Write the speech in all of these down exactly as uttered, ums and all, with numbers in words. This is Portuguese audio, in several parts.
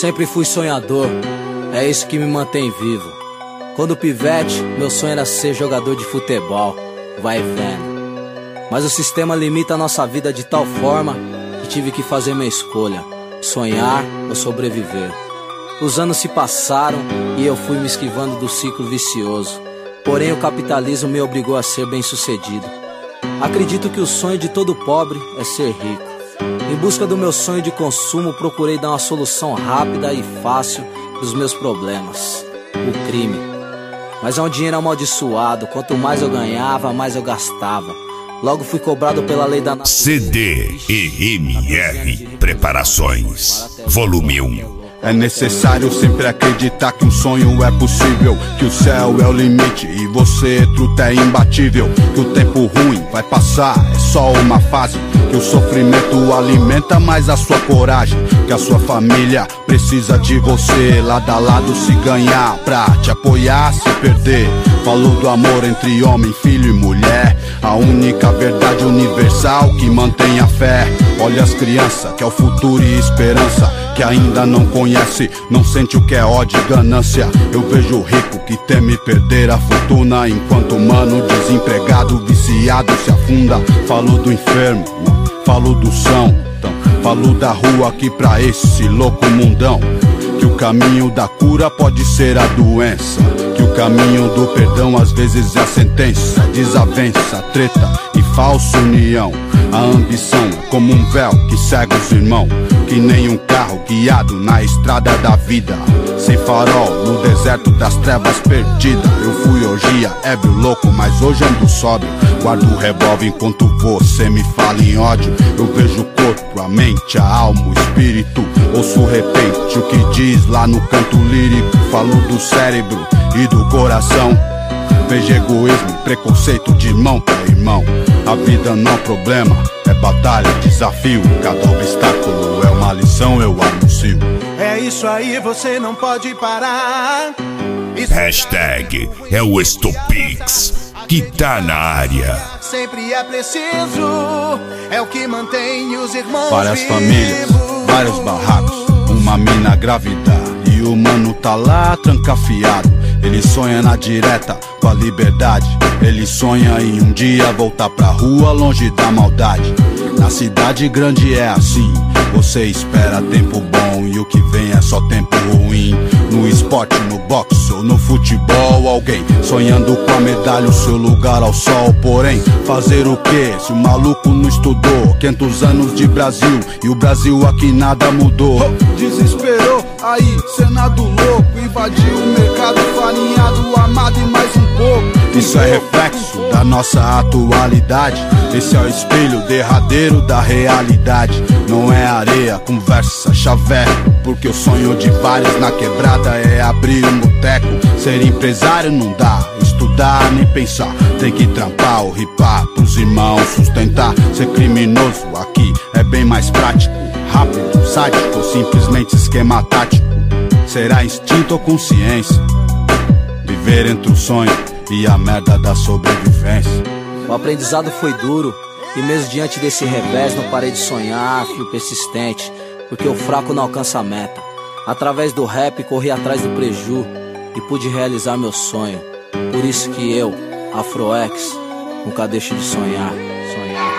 sempre fui sonhador, é isso que me mantém vivo. Quando pivete, meu sonho era ser jogador de futebol, vai vendo. Mas o sistema limita a nossa vida de tal forma que tive que fazer minha escolha, sonhar ou sobreviver. Os anos se passaram e eu fui me esquivando do ciclo vicioso. Porém o capitalismo me obrigou a ser bem-sucedido. Acredito que o sonho de todo pobre é ser rico. Em busca do meu sonho de consumo, procurei dar uma solução rápida e fácil dos meus problemas: o crime. Mas é um dinheiro amaldiçoado, quanto mais eu ganhava, mais eu gastava. Logo fui cobrado pela lei da natureza. C D e M R Preparações, volume um. É necessário sempre acreditar que um sonho é possível, que o céu é o limite e você, truta, é imbatível, que o tempo ruim vai passar, é só uma fase, que o sofrimento alimenta mais a sua coragem, que a sua família precisa de você, lado a lado se ganhar, pra te apoiar, se perder. Falou do amor entre homem, filho e mulher, a única verdade universal que mantém a fé. Olha as crianças, que é o futuro e esperança, que ainda não conhece, não sente o que é ódio e ganância. Eu vejo o rico que teme perder a fortuna, enquanto o mano desempregado, viciado se afunda. Falo do enfermo, falo do são, então, falo da rua aqui pra esse louco mundão. Que o caminho da cura pode ser a doença, que o caminho do perdão às vezes é a sentença. Desavença, treta e falsa união. A ambição é como um véu que cega os irmãos, que nem um carro guiado na estrada da vida, sem farol no deserto das trevas perdida. Eu fui orgia, ébrio, louco, mas hoje ando sóbrio. Guardo o revólver enquanto você me fala em ódio. Eu vejo o corpo, a mente, a alma, o espírito. Ouço repente o que diz lá no canto lírico. Falo do cérebro e do coração. Vejo egoísmo e preconceito de irmão pra irmão. A vida não é problema, é batalha, desafio. Cada obstáculo é uma lição, eu anuncio. É isso aí, você não pode parar. Isso Hashtag é o Estopix, que tá na área. sempre é preciso, é o que mantém os irmãos Várias vivos. famílias, vários barracos, uma mina grávida e o mano tá lá trancafiado. Ele sonha na direta com a liberdade, ele sonha em um dia voltar pra rua longe da maldade. Na cidade grande é assim, você espera tempo bom e o que vem é só tempo ruim. No esporte, no boxe ou no futebol, alguém sonhando com a medalha, o seu lugar ao sol. Porém, fazer o que se o maluco não estudou? quinhentos anos de Brasil e o Brasil aqui nada mudou. Desesperou, aí Senado louco, invadiu o mercado farinhado, amado e mais um pouco. Isso é reflexo da nossa atualidade, esse é o espelho derradeiro da realidade. Não é areia, conversa, chaveco, porque o sonho de vários na quebrada é abrir um boteco. Ser empresário não dá, estudar nem pensar, tem que trampar ou ripar pros irmãos sustentar. Ser criminoso aqui é bem mais prático, rápido, sádico ou simplesmente esquema tático. Será instinto ou consciência? Viver entre o sonho e a merda da sobrevivência. O aprendizado foi duro, e mesmo diante desse revés não parei de sonhar, fio persistente, porque o fraco não alcança a meta. Através do rap corri atrás do preju e pude realizar meu sonho. Por isso que eu, Afroex, nunca deixo de sonhar, sonhar.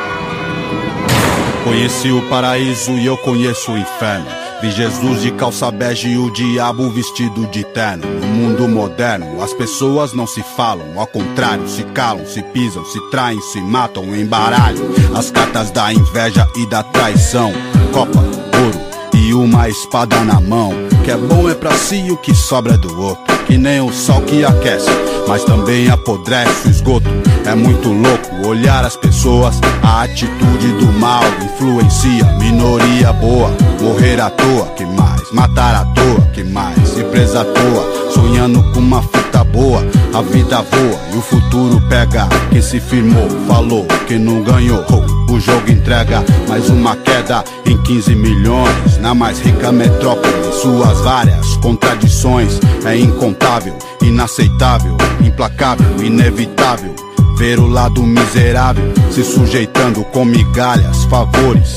Conheci o paraíso e eu conheço o inferno. Vi Jesus de calça bege e o diabo vestido de terno. No mundo moderno, as pessoas não se falam, ao contrário, se calam, se pisam, se traem, se matam, embaralham as cartas da inveja e da traição. Copa, ouro e uma espada na mão. O que é bom é pra si e o que sobra é do outro. Que nem o sol que aquece, mas também apodrece o esgoto. É muito louco olhar as pessoas, a atitude do mal influencia. Minoria boa, morrer à toa, que mais? Matar à toa, que mais? Ir presa à toa, sonhando com uma fita boa. A vida voa e o futuro pega quem se firmou, falou que não ganhou. O jogo entrega mais uma queda em quinze milhões na mais rica metrópole. Suas várias contradições é incontável, inaceitável, implacável, inevitável ver o lado miserável se sujeitando com migalhas, favores,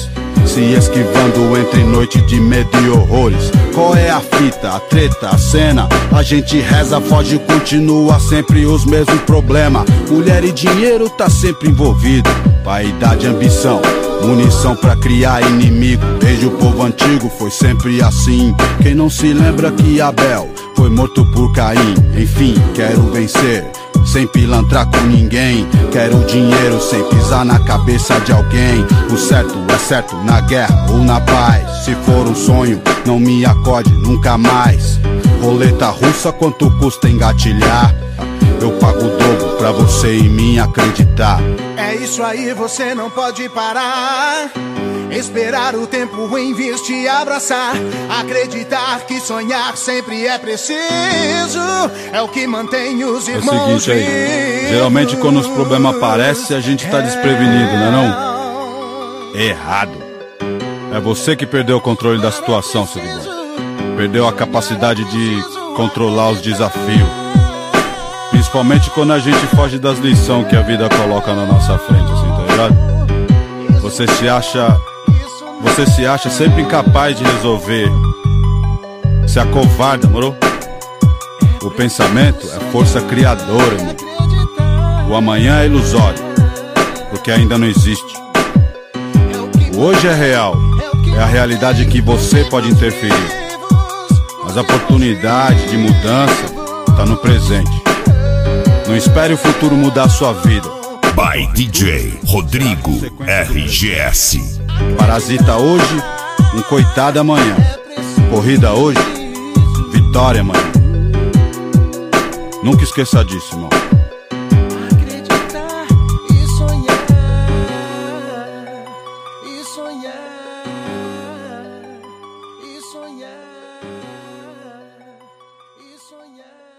se esquivando entre noite de medo e horrores. Qual é a fita, a treta, a cena? A gente reza, foge e continua sempre os mesmos problemas. Mulher e dinheiro tá sempre envolvido, vaidade e ambição, munição pra criar inimigo. Desde o povo antigo foi sempre assim. Quem não se lembra que Abel foi morto por Caim? Enfim, quero vencer sem pilantrar com ninguém. Quero dinheiro sem pisar na cabeça de alguém. O certo é certo na guerra ou na paz. Se for um sonho, não me acorde nunca mais. Roleta russa, quanto custa engatilhar? Eu pago o dobro pra você em mim acreditar. É isso aí, você não pode parar. Esperar o tempo em vir te abraçar. Acreditar que sonhar sempre é preciso. É o que mantém os irmãos vivos. É o seguinte aí, geralmente quando os problemas aparecem a gente tá desprevenido, não é não? Errado. É você que perdeu o controle da situação, seguidor. Perdeu a capacidade de controlar os desafios. Principalmente quando a gente foge das lições que a vida coloca na nossa frente, assim, tá ligado? Você se acha... Você se acha sempre incapaz de resolver. Se acovarda, moro? O pensamento é força criadora, irmão. O amanhã é ilusório, porque ainda não existe. O hoje é real, é a realidade que você pode interferir. Mas a oportunidade de mudança tá no presente. Não espere o futuro mudar a sua vida. By D J Rodrigo R G S. Parasita hoje, um coitado amanhã. Corrida hoje, vitória amanhã. Nunca esqueça disso, irmão. Acreditar e sonhar, e sonhar, e sonhar, e sonhar.